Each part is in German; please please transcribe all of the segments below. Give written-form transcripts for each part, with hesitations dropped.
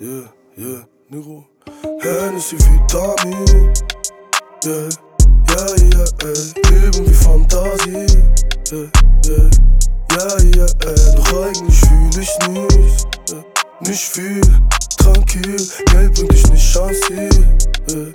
yeah, Nero. Hennessy Vitamin, yeah, Leben wie Fantasie, doch eigentlich fühl ich nichts, nicht viel, tranquil, Geld bringt dich nicht ans Ziel,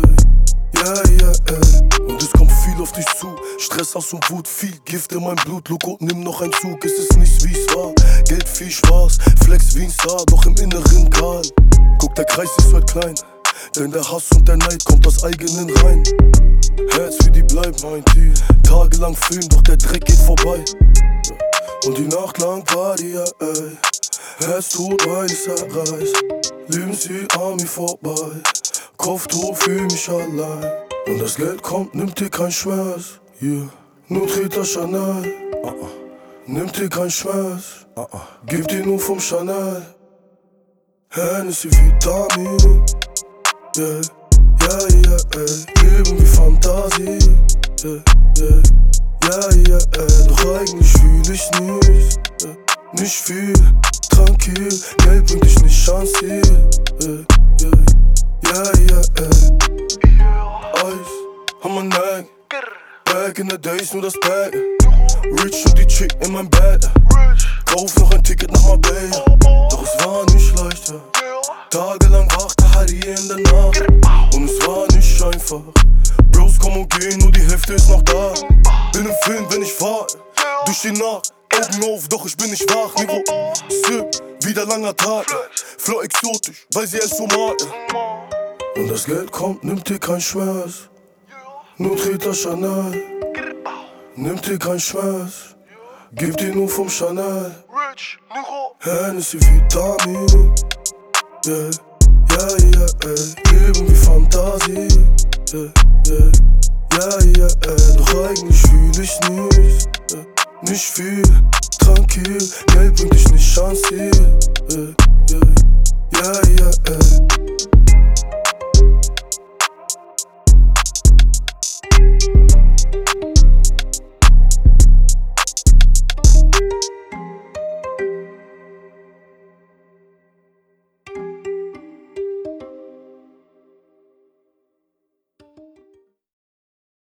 und es kommt viel auf dich zu, Stress, Hass und Wut, viel Gift in meinem Blut, Loco, nimm noch einen Zug, ist es nicht wie's war, Geld, viel Spaß, Flex wie ein Star, doch im Inneren kahl, guck, der Kreis ist heute klein, denn der Hass und der Neid kommt aus eigenen Reihen, Herz für die bleibt mein Ziel, tagelang Film, doch der Dreck geht vorbei, und die Nacht lang Party, Herz tot, weil ich's erreiß, Lebensziel an mir vorbei, Kopf tot, fühl mich allein, und das Geld kommt, nimmt dir kein Schmerz, nur Treter Chanel, nimmt dir kein Schmerz, gib dir nur vom Chanel, Hennessy Vitamin, Leben wie Fantasie, doch eigentlich fühl ich nichts, nicht viel, tranquil, Geld bringt dich nicht ans Ziel, Eis, on my neck, back in the days, nur das Bag, rich und die Chick in mein Bett, kauf noch ein Ticket nach Marbella, doch es war nicht leicht, tagelang wachte Harry in der Nacht, und es war nicht einfach, Bros kommen und gehen, nur die Hälfte ist noch da, bin im Film, wenn ich fahr, durch die Nacht, Augen auf, doch ich bin nicht wach, Niveau, Sip, wieder langer Tag, Flow exotisch, weil sie es so mag, und das Geld kommt, nimmt dir kein Schmerz, nur Treter Chanel, nimmt dir kein Schmerz, gib dir nur vom Chanel, Hennessy Vitamin, Leben wie Fantasie, doch eigentlich fühl ich nichts, nicht viel, tranquil, Geld bringt dich nicht ans Ziel,